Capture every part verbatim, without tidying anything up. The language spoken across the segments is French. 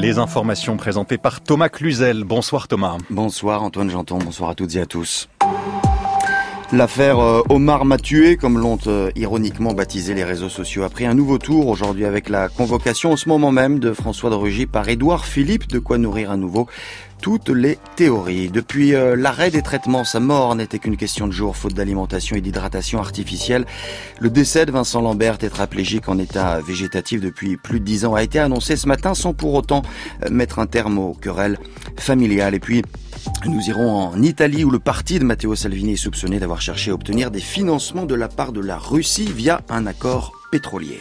Les informations présentées par Thomas Cluzel. Bonsoir Thomas. Bonsoir Antoine Janton, bonsoir à toutes et à tous. L'affaire euh, Omar m'a tué, comme l'ont euh, ironiquement baptisé les réseaux sociaux, a pris un nouveau tour aujourd'hui avec la convocation en ce moment même de François de Rugy par Édouard Philippe, de quoi nourrir à nouveau toutes les théories. Depuis euh, l'arrêt des traitements, sa mort n'était qu'une question de jours, faute d'alimentation et d'hydratation artificielle. Le décès de Vincent Lambert, tétraplégique en état végétatif depuis plus de dix ans, a été annoncé ce matin sans pour autant euh, mettre un terme aux querelles familiales. Et puis, nous irons en Italie où le parti de Matteo Salvini est soupçonné d'avoir cherché à obtenir des financements de la part de la Russie via un accord pétrolier.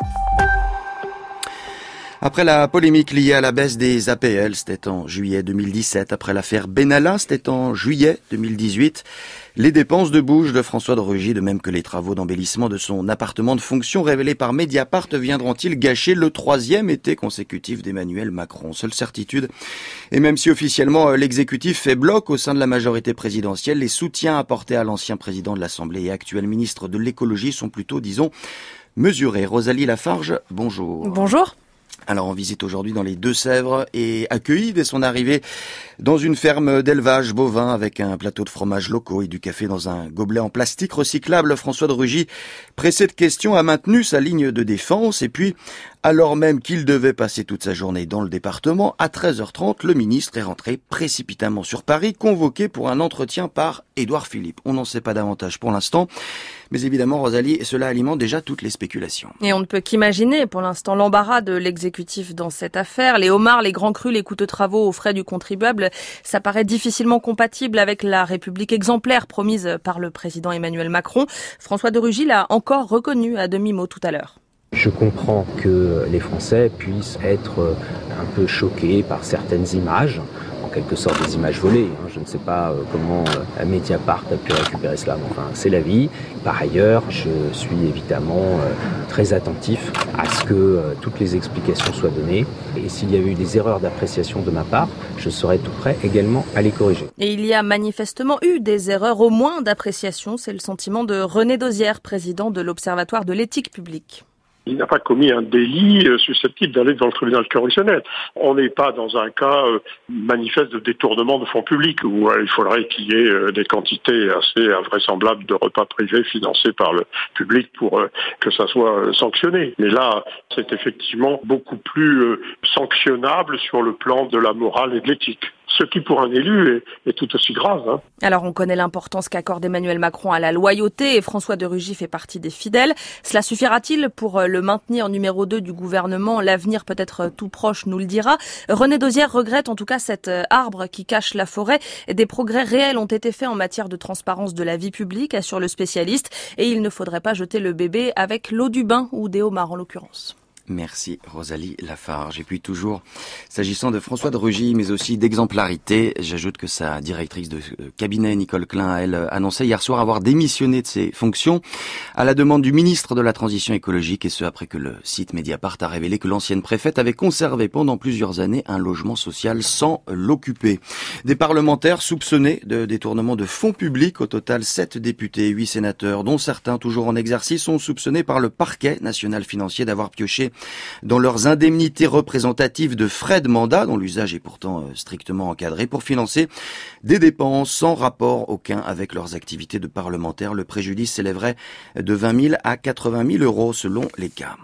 Après la polémique liée à la baisse des A P L, c'était en juillet deux mille dix-sept. Après l'affaire Benalla, c'était en juillet deux mille dix-huit. Les dépenses de bouche de François de Rugy, de même que les travaux d'embellissement de son appartement de fonction révélés par Mediapart, viendront-ils gâcher le troisième été consécutif d'Emmanuel Macron? Seule certitude, et même si officiellement l'exécutif fait bloc au sein de la majorité présidentielle, les soutiens apportés à l'ancien président de l'Assemblée et actuel ministre de l'écologie sont plutôt, disons, mesurés. Rosalie Lafarge, bonjour. Bonjour. Alors, en visite aujourd'hui dans les Deux-Sèvres et accueilli dès son arrivée dans une ferme d'élevage bovin avec un plateau de fromages locaux et du café dans un gobelet en plastique recyclable, François de Rugy, pressé de questions, a maintenu sa ligne de défense. Et puis, alors même qu'il devait passer toute sa journée dans le département, à treize heures trente, le ministre est rentré précipitamment sur Paris, convoqué pour un entretien par Édouard Philippe. On n'en sait pas davantage pour l'instant, mais évidemment, Rosalie, cela alimente déjà toutes les spéculations. Et on ne peut qu'imaginer pour l'instant l'embarras de l'exécutif dans cette affaire. Les homards, les grands crus, les coûteux travaux aux frais du contribuable, ça paraît difficilement compatible avec la République exemplaire promise par le président Emmanuel Macron. François de Rugy l'a encore reconnu à demi-mot tout à l'heure. Je comprends que les Français puissent être un peu choqués par certaines images, en quelque sorte des images volées. Je ne sais pas comment Mediapart a pu récupérer cela, mais enfin c'est la vie. Par ailleurs, je suis évidemment très attentif à ce que toutes les explications soient données. Et s'il y avait eu des erreurs d'appréciation de ma part, je serai tout prêt également à les corriger. Et il y a manifestement eu des erreurs, au moins d'appréciation. C'est le sentiment de René Dosière, président de l'Observatoire de l'éthique publique. Il n'a pas commis un délit susceptible d'aller devant le tribunal correctionnel. On n'est pas dans un cas manifeste de détournement de fonds publics où il faudrait qu'il y ait des quantités assez invraisemblables de repas privés financés par le public pour que ça soit sanctionné. Mais là, c'est effectivement beaucoup plus sanctionnable sur le plan de la morale et de l'éthique. Ce qui, pour un élu, est, est tout aussi grave. Hein. Alors, on connaît l'importance qu'accorde Emmanuel Macron à la loyauté et François de Rugy fait partie des fidèles. Cela suffira-t-il pour le maintenir numéro deux du gouvernement? L'avenir peut-être tout proche nous le dira. René Dosière regrette en tout cas cet arbre qui cache la forêt. Des progrès réels ont été faits en matière de transparence de la vie publique, assure le spécialiste. Et il ne faudrait pas jeter le bébé avec l'eau du bain ou des homards en l'occurrence. Merci Rosalie Lafarge. Et puis toujours, s'agissant de François de Rugy, mais aussi d'exemplarité, j'ajoute que sa directrice de cabinet, Nicole Klein, elle annonçait hier soir avoir démissionné de ses fonctions à la demande du ministre de la Transition écologique, et ce après que le site Mediapart a révélé que l'ancienne préfète avait conservé pendant plusieurs années un logement social sans l'occuper. Des parlementaires soupçonnés de détournement de fonds publics, au total sept députés et huit sénateurs, dont certains toujours en exercice, sont soupçonnés par le parquet national financier d'avoir pioché dans leurs indemnités représentatives de frais de mandat, dont l'usage est pourtant strictement encadré, pour financer des dépenses sans rapport aucun avec leurs activités de parlementaires. Le préjudice s'élèverait de vingt mille à quatre-vingt mille euros selon les cas.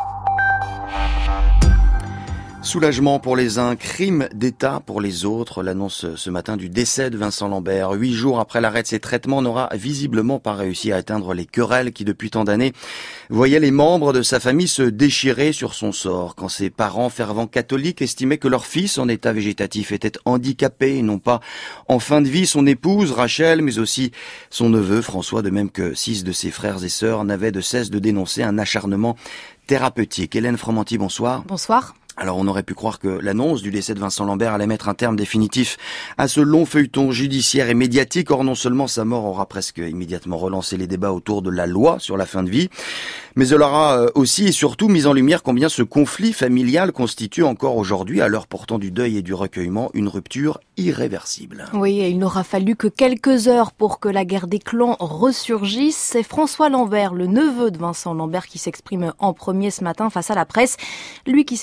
Soulagement pour les uns, crime d'État pour les autres. L'annonce ce matin du décès de Vincent Lambert, huit jours après l'arrêt de ses traitements, n'aura visiblement pas réussi à éteindre les querelles qui, depuis tant d'années, voyaient les membres de sa famille se déchirer sur son sort. Quand ses parents, fervents catholiques, estimaient que leur fils en état végétatif était handicapé et non pas en fin de vie, son épouse Rachel, mais aussi son neveu François, de même que six de ses frères et sœurs, n'avaient de cesse de dénoncer un acharnement thérapeutique. Hélène Fromanti, bonsoir. Bonsoir. Alors on aurait pu croire que l'annonce du décès de Vincent Lambert allait mettre un terme définitif à ce long feuilleton judiciaire et médiatique. Or non seulement sa mort aura presque immédiatement relancé les débats autour de la loi sur la fin de vie, mais elle aura aussi et surtout mis en lumière combien ce conflit familial constitue encore aujourd'hui, à l'heure pourtant du deuil et du recueillement, une rupture irréversible. Oui, et il n'aura fallu que quelques heures pour que la guerre des clans ressurgisse. C'est François Lambert, le neveu de Vincent Lambert, qui s'exprime en premier ce matin face à la presse. Lui qui s'est toujours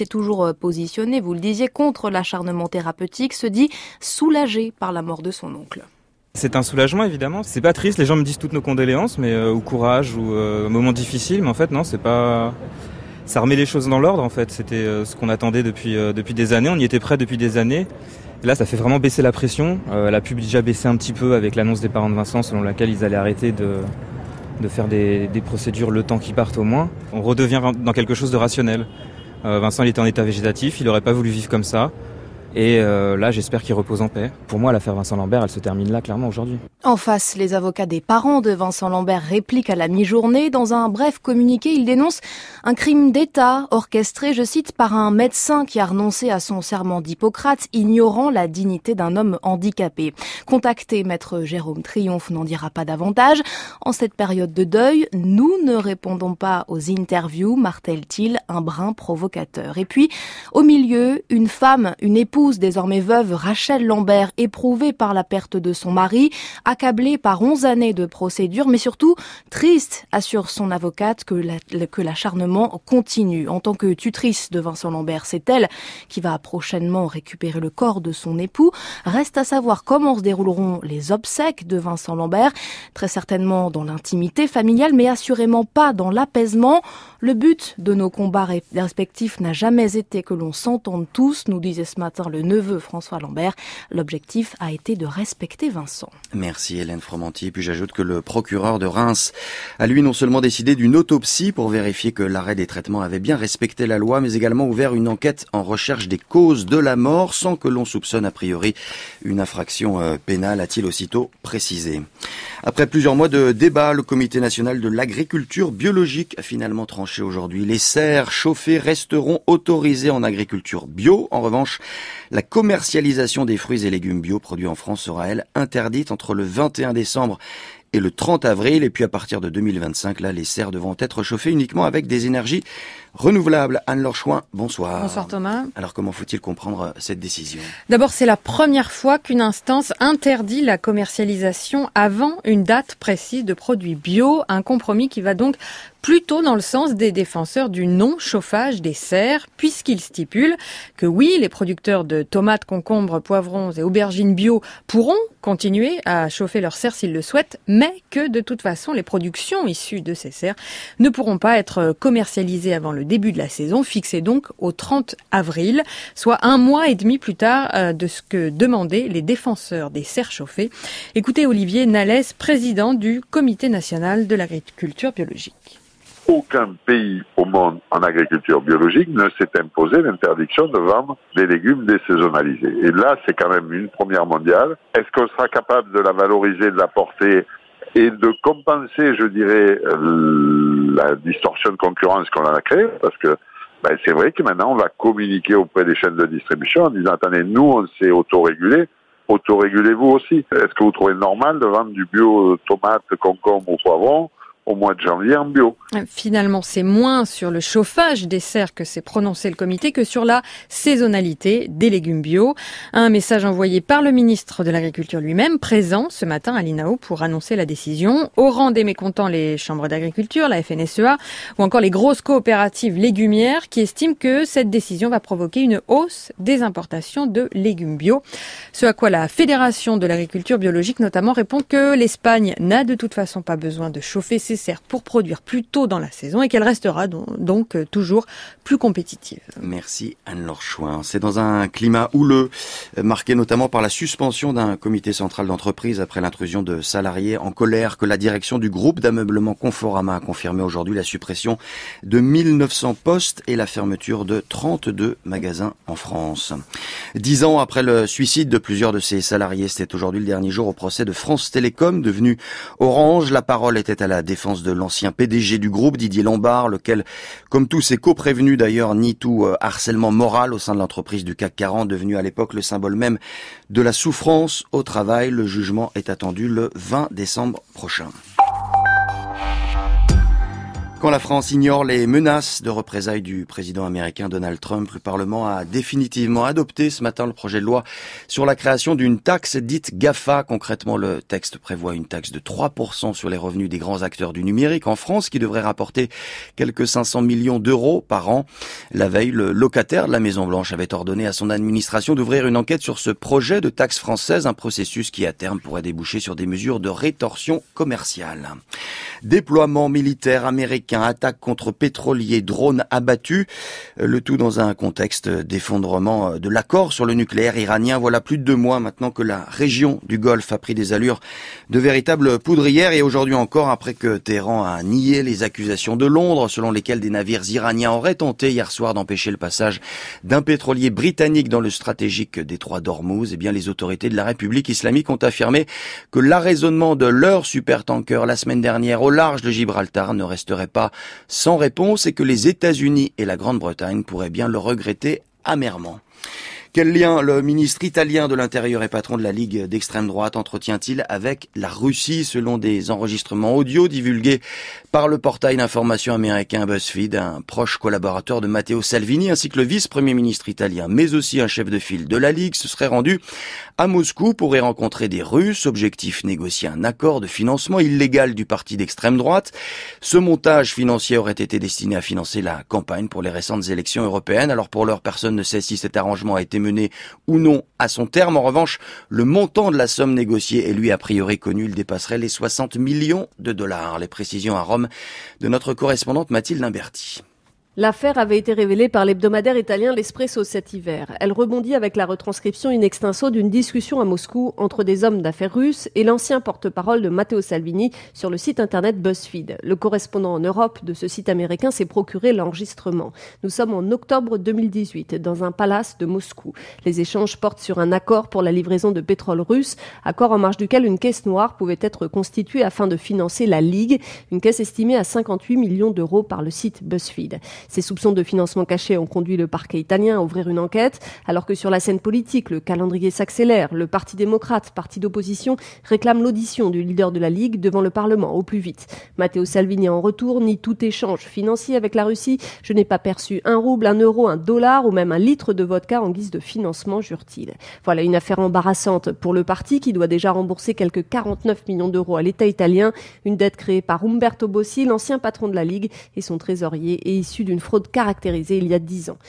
toujours positionné, vous le disiez, contre l'acharnement thérapeutique, se dit soulagé par la mort de son oncle. C'est un soulagement évidemment, c'est pas triste, les gens me disent toutes nos condoléances, mais euh, ou courage, ou euh, moment difficile, mais en fait non, c'est pas... Ça remet les choses dans l'ordre en fait, c'était euh, ce qu'on attendait depuis, euh, depuis des années, on y était prêt depuis des années. Et là ça fait vraiment baisser la pression, euh, elle a pu déjà baisser un petit peu avec l'annonce des parents de Vincent selon laquelle ils allaient arrêter de, de faire des, des procédures le temps qu'ils partent au moins. On redevient dans quelque chose de rationnel. Euh, Vincent il était en état végétatif, il aurait pas voulu vivre comme ça. Et euh, là, j'espère qu'il repose en paix. Pour moi, l'affaire Vincent Lambert, elle se termine là, clairement, aujourd'hui. En face, les avocats des parents de Vincent Lambert répliquent à la mi-journée. Dans un bref communiqué, ils dénoncent un crime d'État orchestré, je cite, par un médecin qui a renoncé à son serment d'Hippocrate, ignorant la dignité d'un homme handicapé. Contacté, maître Jérôme Triomphe n'en dira pas davantage. En cette période de deuil, nous ne répondons pas aux interviews, martèle-t-il, un brin provocateur. Et puis, au milieu, une femme, une épouse, désormais veuve, Rachel Lambert, éprouvée par la perte de son mari, accablée par onze années de procédure, mais surtout triste, assure son avocate, que, la, que l'acharnement continue. En tant que tutrice de Vincent Lambert, c'est elle qui va prochainement récupérer le corps de son époux. Reste à savoir comment se dérouleront les obsèques de Vincent Lambert, très certainement dans l'intimité familiale, mais assurément pas dans l'apaisement. Le but de nos combats respectifs n'a jamais été que l'on s'entende tous, nous disait ce matin le neveu François Lambert. L'objectif a été de respecter Vincent. Merci Hélène Fromanti. Puis j'ajoute que le procureur de Reims a lui non seulement décidé d'une autopsie pour vérifier que l'arrêt des traitements avait bien respecté la loi, mais également ouvert une enquête en recherche des causes de la mort sans que l'on soupçonne a priori une infraction pénale, a-t-il aussitôt précisé. Après plusieurs mois de débat, le Comité national de l'agriculture biologique a finalement tranché aujourd'hui. Les serres chauffées resteront autorisées en agriculture bio. En revanche, la commercialisation des fruits et légumes bio produits en France sera, elle, interdite entre le vingt et un décembre et le trente avril. Et puis à partir de deux mille vingt-cinq, là, les serres devront être chauffées uniquement avec des énergies renouvelables. Anne-Laure Chouin, bonsoir. Bonsoir Thomas. Alors comment faut-il comprendre cette décision ? D'abord, c'est la première fois qu'une instance interdit la commercialisation avant une date précise de produits bio. Un compromis qui va donc plutôt dans le sens des défenseurs du non-chauffage des serres, puisqu'il stipule que oui, les producteurs de tomates, concombres, poivrons et aubergines bio pourront continuer à chauffer leurs serres s'ils le souhaitent, mais que de toute façon, les productions issues de ces serres ne pourront pas être commercialisées avant le début de la saison, fixé donc au trente avril, soit un mois et demi plus tard euh, de ce que demandaient les défenseurs des serres chauffées. Écoutez Olivier Nalès, président du Comité national de l'agriculture biologique. Aucun pays au monde en agriculture biologique ne s'est imposé l'interdiction de vendre des légumes désaisonnalisés. Et là, c'est quand même une première mondiale. Est-ce qu'on sera capable de la valoriser, de la porter et de compenser, je dirais, la distorsion de concurrence qu'on a créée? Parce que ben, c'est vrai que maintenant, on va communiquer auprès des chaînes de distribution en disant, attendez, nous, on s'est autorégulé, autorégulez-vous aussi. Est-ce que vous trouvez normal de vendre du bio tomates, concombres ou poivrons au mois de janvier en bio? Finalement, c'est moins sur le chauffage des serres que s'est prononcé le comité que sur la saisonnalité des légumes bio. Un message envoyé par le ministre de l'Agriculture lui-même, présent ce matin à l'I N A O pour annoncer la décision. Au rang des mécontents, les chambres d'agriculture, la F N S E A ou encore les grosses coopératives légumières qui estiment que cette décision va provoquer une hausse des importations de légumes bio. Ce à quoi la Fédération de l'agriculture biologique notamment répond que l'Espagne n'a de toute façon pas besoin de chauffer ses serres pour produire plus tôt dans la saison et qu'elle restera donc toujours plus compétitive. Merci Anne-Laure Chouin. C'est dans un climat houleux, marqué notamment par la suspension d'un comité central d'entreprise après l'intrusion de salariés en colère, que la direction du groupe d'ameublement Conforama a confirmé aujourd'hui la suppression de mille neuf cents postes et la fermeture de trente-deux magasins en France. Dix ans après le suicide de plusieurs de ses salariés, c'était aujourd'hui le dernier jour au procès de France Télécom, devenu Orange. La parole était à la défense de l'ancien P D G du groupe, Didier Lombard, lequel, comme tous ses coprévenus d'ailleurs, nie tout harcèlement moral au sein de l'entreprise du C A C quarante, devenu à l'époque le symbole même de la souffrance au travail. Le jugement est attendu le vingt décembre prochain. Quand la France ignore les menaces de représailles du président américain Donald Trump, le Parlement a définitivement adopté ce matin le projet de loi sur la création d'une taxe dite GAFA. Concrètement, le texte prévoit une taxe de trois pour cent sur les revenus des grands acteurs du numérique en France qui devrait rapporter quelques cinq cents millions d'euros par an. La veille, le locataire de la Maison-Blanche avait ordonné à son administration d'ouvrir une enquête sur ce projet de taxe française, un processus qui à terme pourrait déboucher sur des mesures de rétorsion commerciale. Déploiement militaire américain, attaque contre pétroliers, drones abattus, le tout dans un contexte d'effondrement de l'accord sur le nucléaire iranien. Voilà plus de deux mois maintenant que la région du Golfe a pris des allures de véritables poudrières et aujourd'hui encore après que Téhéran a nié les accusations de Londres selon lesquelles des navires iraniens auraient tenté hier soir d'empêcher le passage d'un pétrolier britannique dans le stratégique détroit d'Ormuz. Eh bien, les autorités de la République islamique ont affirmé que l'arraisonnement de leur supertanker la semaine dernière au large de Gibraltar ne resterait pas sans réponse et que les États-Unis et la Grande-Bretagne pourraient bien le regretter amèrement. Quel lien le ministre italien de l'Intérieur et patron de la Ligue d'extrême droite entretient-il avec la Russie? Selon des enregistrements audio divulgués par le portail d'information américain BuzzFeed, un proche collaborateur de Matteo Salvini ainsi que le vice-premier ministre italien, mais aussi un chef de file de la Ligue, se serait rendu à Moscou pour y rencontrer des Russes. Objectif, négocier un accord de financement illégal du parti d'extrême droite. Ce montage financier aurait été destiné à financer la campagne pour les récentes élections européennes. Alors pour l'heure, personne ne sait si cet arrangement a été mené ou non à son terme. En revanche, le montant de la somme négociée est lui a priori connu. Il dépasserait les soixante millions de dollars. Les précisions à Rome de notre correspondante Mathilde Imberti. L'affaire avait été révélée par l'hebdomadaire italien L'Espresso cet hiver. Elle rebondit avec la retranscription in extenso d'une discussion à Moscou entre des hommes d'affaires russes et l'ancien porte-parole de Matteo Salvini sur le site internet BuzzFeed. Le correspondant en Europe de ce site américain s'est procuré l'enregistrement. Nous sommes en octobre deux mille dix-huit dans un palace de Moscou. Les échanges portent sur un accord pour la livraison de pétrole russe, accord en marge duquel une caisse noire pouvait être constituée afin de financer la Ligue, une caisse estimée à cinquante-huit millions d'euros par le site BuzzFeed. Ces soupçons de financement caché ont conduit le parquet italien à ouvrir une enquête, alors que sur la scène politique, le calendrier s'accélère. Le Parti démocrate, parti d'opposition, réclame l'audition du leader de la Ligue devant le Parlement au plus vite. Matteo Salvini en retour nie tout échange financier avec la Russie. Je n'ai pas perçu un rouble, un euro, un dollar ou même un litre de vodka en guise de financement, jure-t-il. Voilà une affaire embarrassante pour le parti qui doit déjà rembourser quelques quarante-neuf millions d'euros à l'État italien, une dette créée par Umberto Bossi, l'ancien patron de la Ligue, et son trésorier est issu d'une fraude caractérisée il y a dix ans.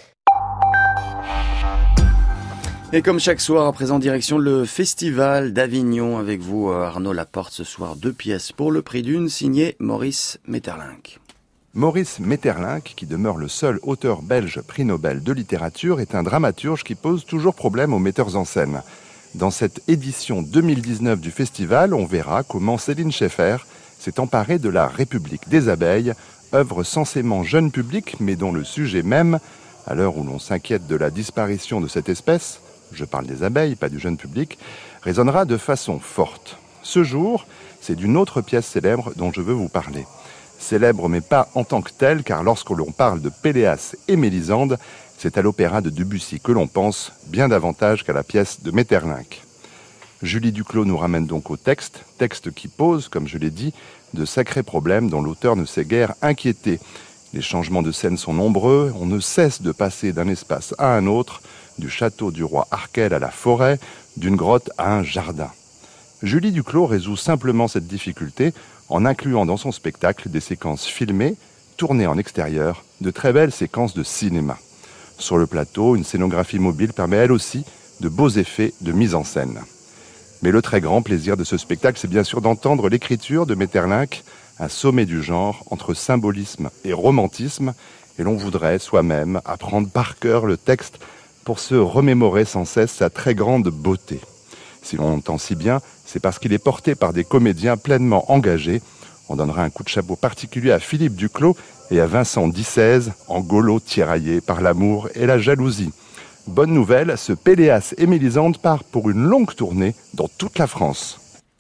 Et comme chaque soir, à présent, direction le Festival d'Avignon avec vous, Arnaud Laporte. Ce soir, deux pièces pour le prix d'une, signé Maurice Maeterlinck. Maurice Maeterlinck, qui demeure le seul auteur belge prix Nobel de littérature, est un dramaturge qui pose toujours problème aux metteurs en scène. Dans cette édition deux mille dix-neuf du festival, on verra comment Céline Schaeffer s'est emparée de La République des abeilles, œuvre censément jeune public, mais dont le sujet même, à l'heure où l'on s'inquiète de la disparition de cette espèce, je parle des abeilles, pas du jeune public, résonnera de façon forte. Ce jour, c'est d'une autre pièce célèbre dont je veux vous parler. Célèbre, mais pas en tant que telle, car lorsque l'on parle de Péléas et Mélisande, c'est à l'opéra de Debussy que l'on pense, bien davantage qu'à la pièce de Maeterlinck. Julie Duclos nous ramène donc au texte, texte qui pose, comme je l'ai dit, de sacrés problèmes dont l'auteur ne s'est guère inquiété. Les changements de scène sont nombreux, on ne cesse de passer d'un espace à un autre, du château du roi Arkel à la forêt, d'une grotte à un jardin. Julie Duclos résout simplement cette difficulté en incluant dans son spectacle des séquences filmées, tournées en extérieur, de très belles séquences de cinéma. Sur le plateau, une scénographie mobile permet elle aussi de beaux effets de mise en scène. Mais le très grand plaisir de ce spectacle, c'est bien sûr d'entendre l'écriture de Maeterlinck, un sommet du genre entre symbolisme et romantisme, et l'on voudrait soi-même apprendre par cœur le texte pour se remémorer sans cesse sa très grande beauté. Si l'on entend si bien, c'est parce qu'il est porté par des comédiens pleinement engagés. On donnera un coup de chapeau particulier à Philippe Duclos et à Vincent Dissèze, en gaulois tiraillé par l'amour et la jalousie. Bonne nouvelle, ce Péléas et Mélisande part pour une longue tournée dans toute la France.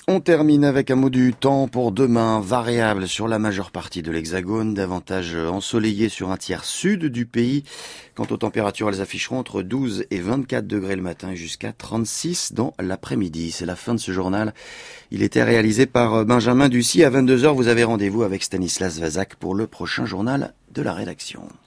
On termine avec un mot du temps pour demain, variable sur la majeure partie de l'Hexagone, davantage ensoleillé sur un tiers sud du pays. Quant aux températures, elles afficheront entre douze et vingt-quatre degrés le matin et jusqu'à trente-six dans l'après-midi. C'est la fin de ce journal. Il était réalisé par Benjamin Ducy. À vingt-deux heures, vous avez rendez-vous avec Stanislas Vazak pour le prochain journal de la rédaction.